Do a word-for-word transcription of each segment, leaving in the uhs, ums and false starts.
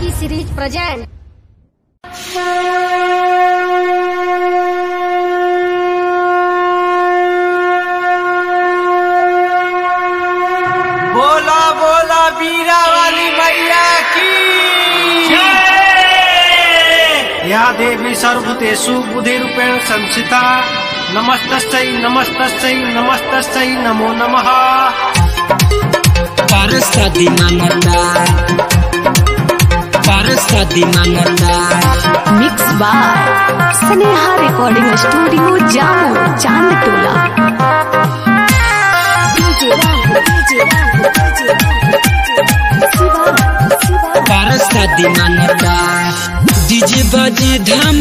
T Series present. बोला बोला बीरा वाली मैया की जय। या देवी सर्वभूतेषु बुद्धिरूपेण संस्थिता नमस्तस्यै नमस्तस्यै नमस्तस्यै नमो नमः। पारसादी मांगता पारसादी मांगता mix by Sneha recording studio Jamo Chandtola. पारसादी मांगता डीजे बाजे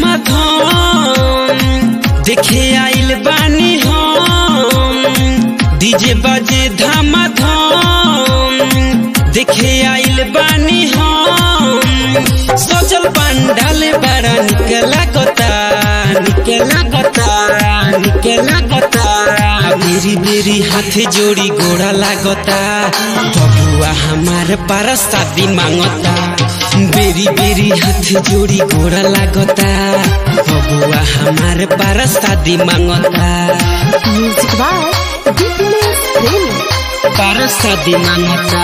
धमाधम देखे आइल बानी हम। डीजे बाजे धमाधम देखे आइल बानी हम। सजल पंडाल बड़ा निक लागता निक लागता निक लागता। बेरी बेरी हाथ जोड़ी गोड़ा लागता बबुआ हमार पारसादी मांगता। बेरी बेरी हाथ जोड़ी गोड़ा लागता बबुआ हमार पारसादी मांगता। म्यूजिक बाय दीपनेश प्रेमी। पारसादी मांगता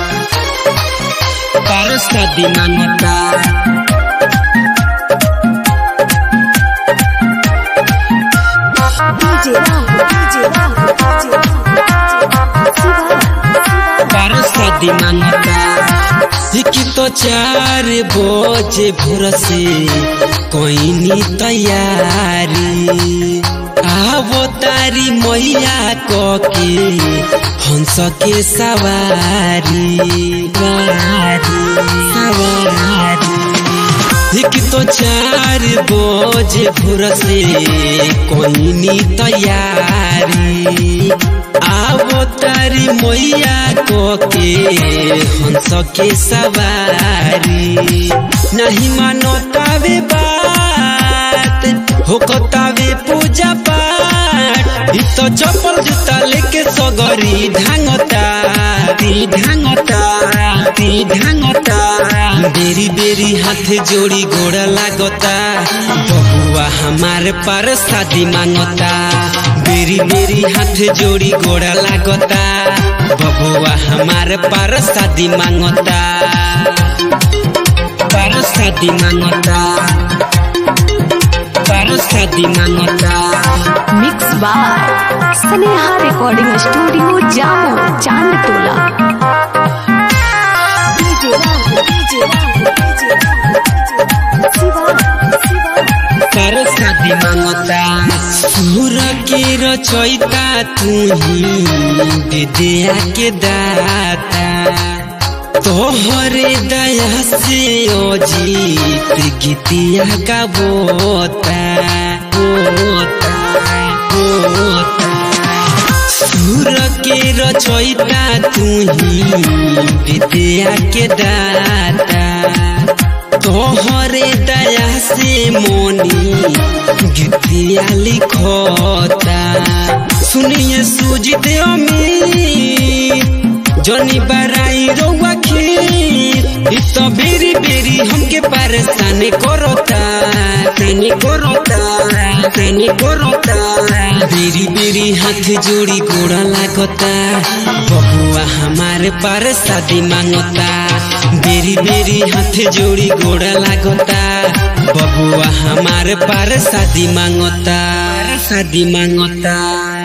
पारसादी मांगता। पारसादी मांगता एक तो चार बजे भोर से कोई नी तैयारी। आवो तारी मैया को के हंस के सवारी सवारी। एक तो चार बजे भोर से कोई नी तैयारी। आवो तारी मैया को के हंस के सवारी। नहीं मानो तावे बात हो कतावे पूजा पाठ। तो चप्पल जूता लेके सगरी ढांगता ती ढांगता ती ढांगता। बेरी बेरी हाथ जोड़ी गोड़ा लागता बबुआ हमार पारसादी मांगता। बेरी बेरी हाथ जोड़ी गोड़ा लागता बबुआ हमार पारसादी मांगता। पारसादी मांगता पारसादी मांगता। Mix by Sneha recording studio Jamo Chandtola. पारसादी मांगता सुर के रचयिता तू ही दया के दाता। तोहरे दया से अजीत गीतिया गावता होता होता। सुर के रचयिता तू ही दया के दाता। तोहरे दया से मोनी गीतिया लिखता। सुनिए सूजित अमीर जनी बराई रउआ खीर। तो बेरी बेरी हमके परेशान करता तनी करता तनी करता। बेरी बेरी हाथ जोड़ी गोड़ा लागता बबुआ हमार पारसादी मांगता। बेरी बेरी हाथ जोड़ी गोड़ा लागता बबुआ हमार पारसादी मांगता पारसादी मांगता।